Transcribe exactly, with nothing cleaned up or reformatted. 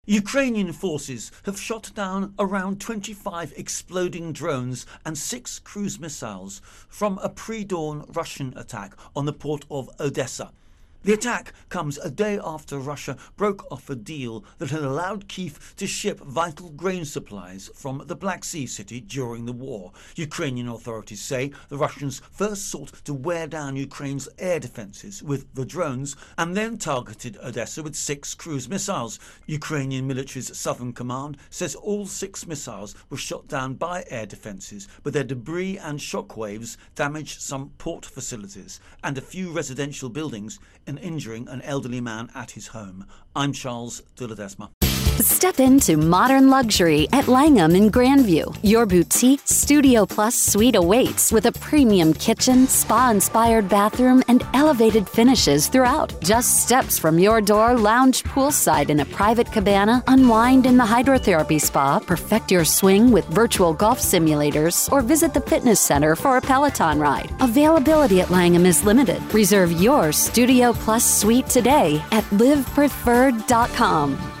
Ukrainian forces have shot down around twenty-five exploding drones and six cruise missiles from a pre-dawn Russian attack on the port of Odessa. The attack comes a day after Russia broke off a deal that had allowed Kyiv to ship vital grain supplies from the Black Sea city during the war. Ukrainian authorities say the Russians first sought to wear down Ukraine's air defences with the drones and then targeted Odessa with six cruise missiles. Ukrainian military's Southern Command says all six missiles were shot down by air defences, but their debris and shockwaves damaged some port facilities and a few residential buildings, and injuring an elderly man at his home. I'm Charles de Ledesma. Step into modern luxury at Langham in Grandview. Your boutique Studio Plus suite awaits with a premium kitchen, spa-inspired bathroom, and elevated finishes throughout. Just steps from your door, lounge poolside in a private cabana, unwind in the hydrotherapy spa, perfect your swing with virtual golf simulators, or visit the fitness center for a Peloton ride. Availability at Langham is limited. Reserve your Studio Plus suite today at live preferred dot com.